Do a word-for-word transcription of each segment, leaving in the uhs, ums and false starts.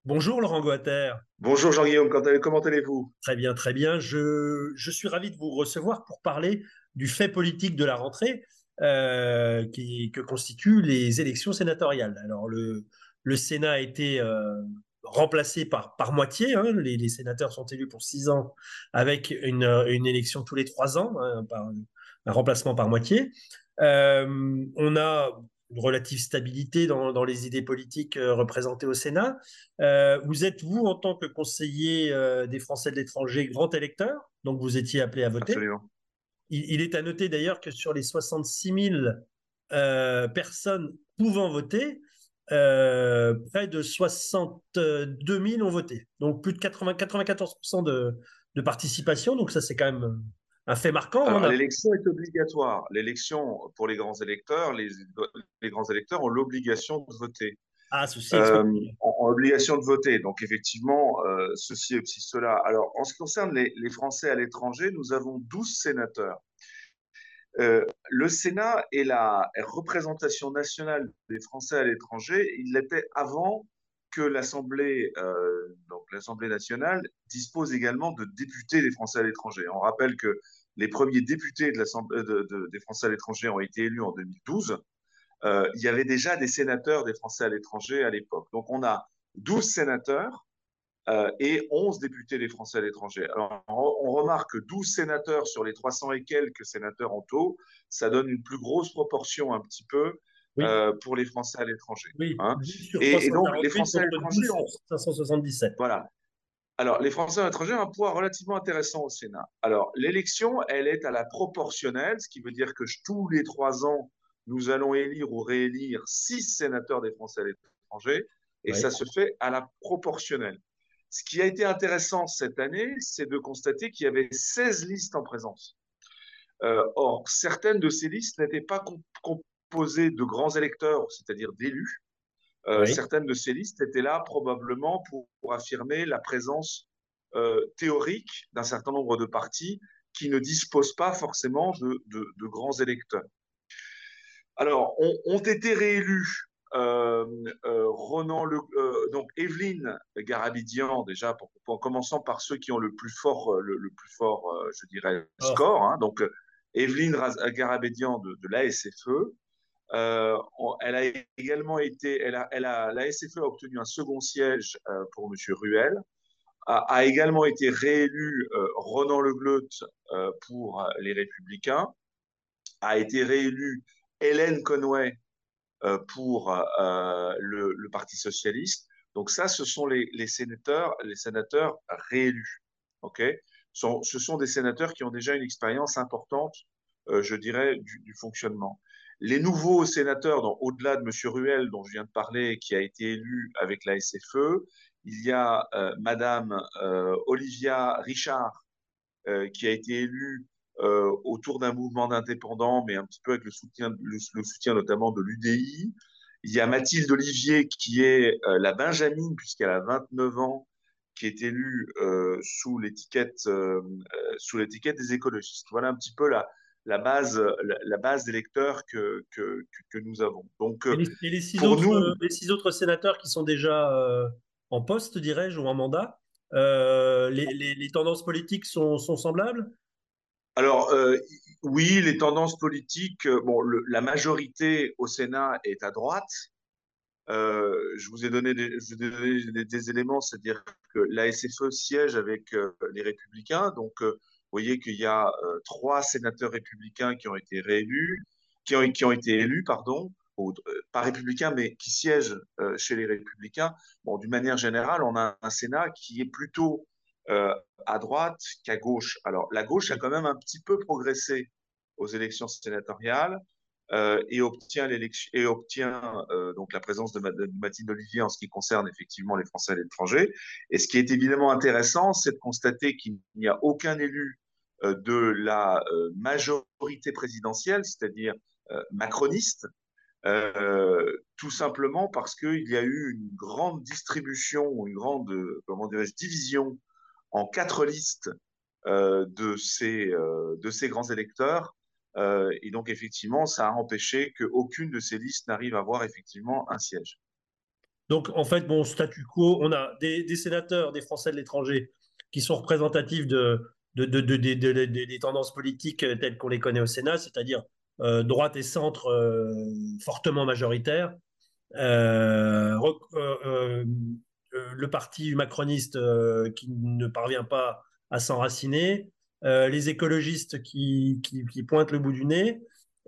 Bonjour Laurent Goater. Bonjour Jean-Guillaume, quand allez- comment allez-vous? Très bien, très bien. Je, je suis ravi de vous recevoir pour parler du fait politique de la rentrée euh, qui, que constituent les élections sénatoriales. Alors le, le Sénat a été euh, remplacé par, par moitié, hein. Les, les sénateurs sont élus pour six ans avec une, une élection tous les trois ans, hein, par, un remplacement par moitié. Euh, on a une relative stabilité dans, dans les idées politiques euh, représentées au Sénat. Euh, vous êtes, vous, en tant que conseiller euh, des Français de l'étranger, grand électeur, donc vous étiez appelé à voter. Absolument. Il, il est à noter d'ailleurs que sur les soixante-six mille euh, personnes pouvant voter, euh, près de soixante-deux mille ont voté. Donc plus de quatre-vingts, quatre-vingt-quatorze pour cent de, de participation. Donc ça, c'est quand même un fait marquant. Alors, On a... l'élection est obligatoire. L'élection, pour les grands électeurs, les, les grands électeurs ont l'obligation de voter. Ah, ceci Euh, explique. ont ont l'obligation de voter. Donc, effectivement, euh, ceci et aussi cela. Alors, en ce qui concerne les, les Français à l'étranger, nous avons douze sénateurs. Euh, le Sénat est la représentation nationale des Français à l'étranger. Il l'était avant que l'Assemblée, euh, donc l'Assemblée nationale, dispose également de députés des Français à l'étranger. On rappelle que les premiers députés de l'Assemblée de, de, des Français à l'étranger ont été élus en deux mille douze. Euh, il y avait déjà des sénateurs des Français à l'étranger à l'époque. Donc on a douze sénateurs euh, et onze députés des Français à l'étranger. Alors, on remarque que douze sénateurs sur les trois cents et quelques sénateurs en taux, ça donne une plus grosse proportion un petit peu Oui, euh, pour les Français à l'étranger. oui. Hein. douze sur Et, et donc, les trois cent quarante-huit Français à contre l'étranger douze sur ont, cinq cent soixante-dix-sept. voilà. Alors, les Français à l'étranger ont un poids relativement intéressant au Sénat. Alors, l'élection, elle est à la proportionnelle, ce qui veut dire que tous les trois ans, nous allons élire ou réélire six sénateurs des Français à l'étranger, et Oui, ça se fait à la proportionnelle. Ce qui a été intéressant cette année, c'est de constater qu'il y avait seize listes en présence. Euh, or, certaines de ces listes n'étaient pas comp composées de grands électeurs, c'est-à-dire d'élus. Euh, oui. certaines de ces listes étaient là probablement pour, pour affirmer la présence euh, théorique d'un certain nombre de partis qui ne disposent pas forcément de, de, de grands électeurs. Alors, ont, ont été réélus euh, euh, Ronan Le, euh, donc Evelyne Garabidian, déjà, pour, pour, en commençant par ceux qui ont le plus fort, le, le plus fort euh, je dirais, Or, score. Hein, donc, Evelyne Garabidian de, de l'A S F E. Euh, on, elle a également été, elle a, elle a, la S F E a obtenu un second siège euh, pour M. Ruel, a, a également été réélu euh, Ronan Le Gleut euh, pour euh, les Républicains, a été réélu Hélène Conway euh, pour euh, le, le, Parti socialiste. Donc ça, ce sont les, les sénateurs, les sénateurs réélus. Ok, sont, ce sont des sénateurs qui ont déjà une expérience importante, euh, je dirais, du, du, fonctionnement. Les nouveaux sénateurs, au-delà de M. Ruel, dont je viens de parler, qui a été élu avec la S F E, il y a euh, Madame euh, Olivia Richard, euh, qui a été élue euh, autour d'un mouvement d'indépendants, mais un petit peu avec le soutien, le, le soutien notamment de l'U D I. Il y a Mathilde Olivier, qui est euh, la Benjamine, puisqu'elle a vingt-neuf ans, qui est élue euh, sous l'étiquette euh, sous l'étiquette des écologistes. Voilà un petit peu la, la base la, la base des lecteurs que, que, que, nous avons. Donc, et euh, les, et les six pour autres, euh, nous, les six autres sénateurs qui sont déjà euh, en poste, dirais-je, ou en mandat, euh, les, les- les tendances politiques sont, sont semblables? alors, euh, oui, les tendances politiques, euh, bon, le, la majorité au Sénat est à droite. Euh, je vous ai donné des, je vous ai donné des, des éléments, c'est-à-dire que la S F E siège avec euh, les Républicains. Donc, euh, vous voyez qu'il y a euh, trois sénateurs républicains qui ont été réélus, qui ont, qui ont été élus, pardon, ou, euh, pas républicains, mais qui siègent euh, chez les Républicains. Bon, d'une manière générale, on a un Sénat qui est plutôt euh, à droite qu'à gauche. Alors, la gauche a Oui. quand même un petit peu progressé aux élections sénatoriales euh, et obtient l'élection et obtient euh, donc la présence de, de Mathilde Olivier en ce qui concerne effectivement les Français à l'étranger. Et ce qui est évidemment intéressant, c'est de constater qu'il n'y a aucun élu euh, de la euh, majorité présidentielle, c'est-à-dire euh, macroniste, euh, tout simplement parce qu'il y a eu une grande distribution, une grande, comment dirais-je, division en quatre listes euh, de, ces, euh, de ces grands électeurs. Euh, et donc, effectivement, ça a empêché qu'aucune de ces listes n'arrive à avoir effectivement un siège. Donc, en fait, bon, statu quo, on a des, des sénateurs, des Français de l'étranger qui sont représentatifs de, de, de- de- de- de- de- des tendances politiques euh, telles qu'on les connaît au Sénat, c'est-à-dire euh, droite et centre euh, fortement majoritaires. Euh, rec- euh, euh, euh, le parti macroniste euh, qui ne parvient pas à s'enraciner, euh, les écologistes qui, qui, qui pointent le bout du nez,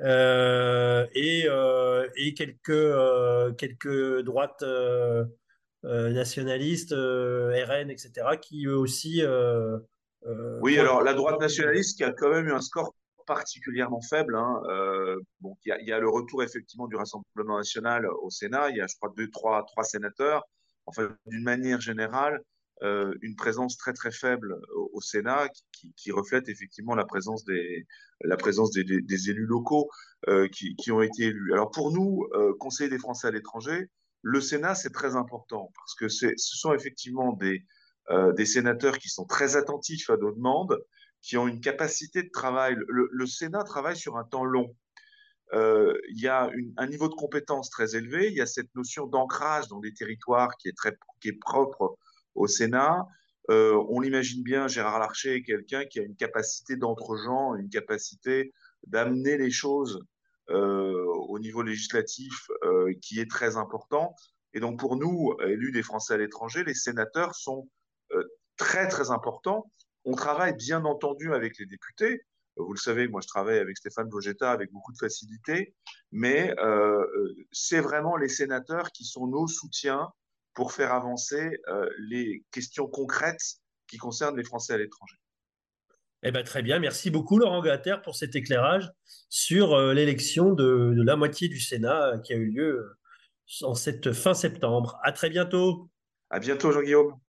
euh, et, euh, et quelques, euh, quelques droites euh, euh, nationalistes, euh, R N, et cetera, qui eux aussi euh, euh, Oui, pointent. alors la droite nationaliste qui a quand même eu un score particulièrement faible. Hein, euh, bon, il y a, il y a le retour effectivement du Rassemblement national au Sénat. Il y a, je crois, deux, trois, trois sénateurs. Enfin, d'une manière générale, euh, une présence très très faible au, au Sénat qui, qui, qui reflète effectivement la présence des, la présence des, des, des élus locaux euh, qui, qui ont été élus. Alors pour nous, euh, conseillers des Français à l'étranger, le Sénat c'est très important parce que c'est, ce sont effectivement des euh, des sénateurs qui sont très attentifs à nos demandes, qui ont une capacité de travail. Le, le Sénat travaille sur un temps long. Euh, il y a une, un niveau de compétence très élevé, il y a cette notion d'ancrage dans les territoires qui est, très, qui est propre au Sénat. Euh, on l'imagine bien, Gérard Larcher est quelqu'un qui a une capacité d'entre-gens, une capacité d'amener les choses euh, au niveau législatif euh, qui est très important. Et donc pour nous, élus des Français à l'étranger, les sénateurs sont euh, très très importants. On travaille bien entendu avec les députés. Vous le savez, moi je travaille avec Stéphane Vogetta avec beaucoup de facilité, mais euh, c'est vraiment les sénateurs qui sont nos soutiens pour faire avancer euh, les questions concrètes qui concernent les Français à l'étranger. Eh ben, très bien, merci beaucoup Laurent Gatter pour cet éclairage sur euh, l'élection de, de la moitié du Sénat euh, qui a eu lieu euh, en cette fin septembre. À très bientôt. À bientôt, Jean-Guillaume.